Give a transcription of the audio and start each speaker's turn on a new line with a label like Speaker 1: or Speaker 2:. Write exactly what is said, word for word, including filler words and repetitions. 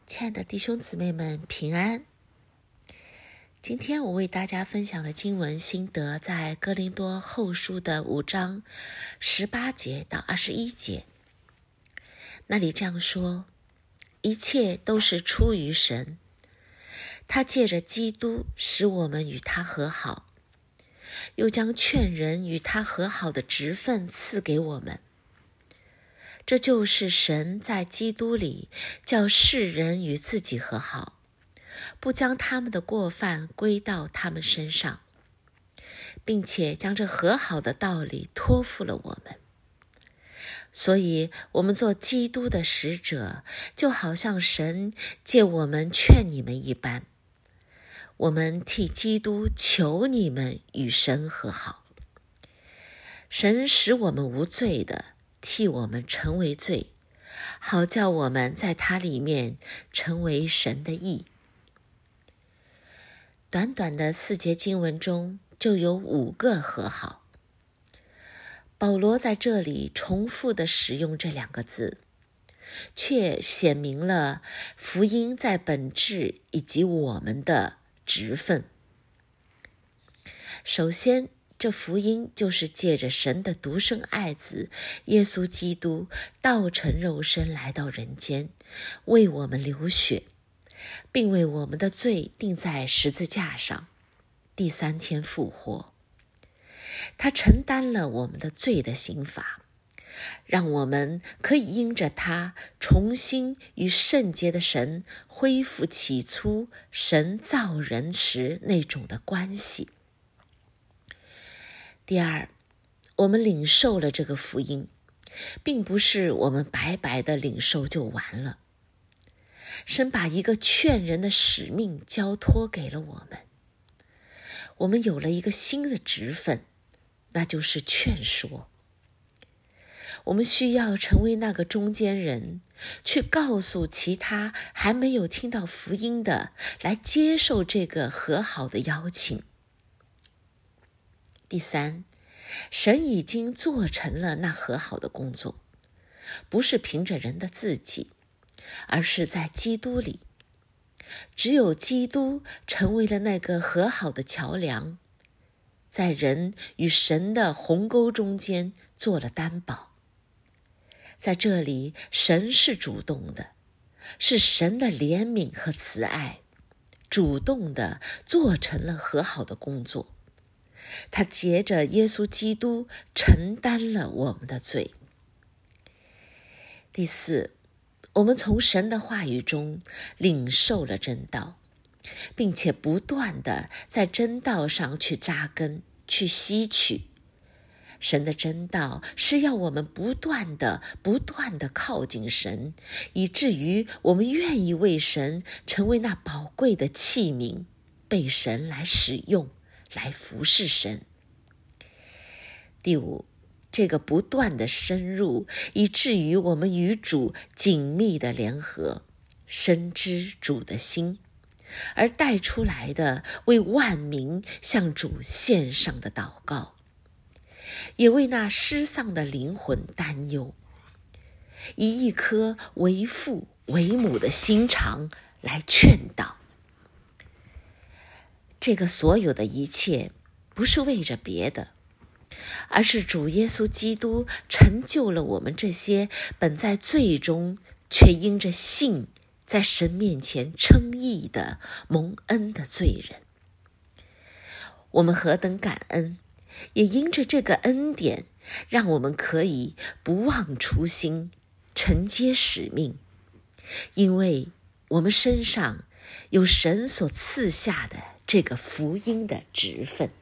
Speaker 1: 亲爱的弟兄姊妹们，平安。今天我为大家分享的经文心得在哥林多后书的五章十八节到二十一节。那里这样说：一切都是出于神，他借着基督使我们与他和好，又将劝人与他和好的职分赐给我们。这就是神在基督里叫世人与自己和好，不将他们的过犯归到他们身上，并且将这和好的道理托付了我们。所以我们做基督的使者，就好像神借我们劝你们一般，我们替基督求你们与神和好。神使我们无罪的，替我们成为罪，好叫我们在他里面成为神的义。短短的四节经文中就有五个和好。保罗在这里重复地使用这两个字，却显明了福音在本质以及我们的职分。首先，这福音就是借着神的独生爱子耶稣基督道成肉身来到人间，为我们流血，并为我们的罪钉在十字架上，第三天复活。他承担了我们的罪的刑罚，让我们可以因着他重新与圣洁的神恢复起初神造人时那种的关系。第二，我们领受了这个福音，并不是我们白白的领受就完了。神把一个劝人的使命交托给了我们，我们有了一个新的职分，那就是劝说。我们需要成为那个中间人，去告诉其他还没有听到福音的，来接受这个和好的邀请。第三，神已经做成了那和好的工作，不是凭着人的自己，而是在基督里。只有基督成为了那个和好的桥梁，在人与神的鸿沟中间做了担保。在这里，神是主动的，是神的怜悯和慈爱，主动的做成了和好的工作。他藉着耶稣基督承担了我们的罪。第四，我们从神的话语中领受了真道，并且不断地在真道上去扎根，去吸取。神的真道是要我们不断地、不断地靠近神，以至于我们愿意为神成为那宝贵的器皿，被神来使用，来服侍神。第五，这个不断的深入，以至于我们与主紧密的联合，深知主的心，而带出来的为万民向主献上的祷告，也为那失丧的灵魂担忧，以一颗为父为母的心肠来劝导。这个所有的一切不是为着别的，而是主耶稣基督成就了我们这些本在罪中，却因着信在神面前称义的蒙恩的罪人。我们何等感恩，也因着这个恩典，让我们可以不忘初心，承接使命，因为我们身上有神所赐下的这个福音的职分。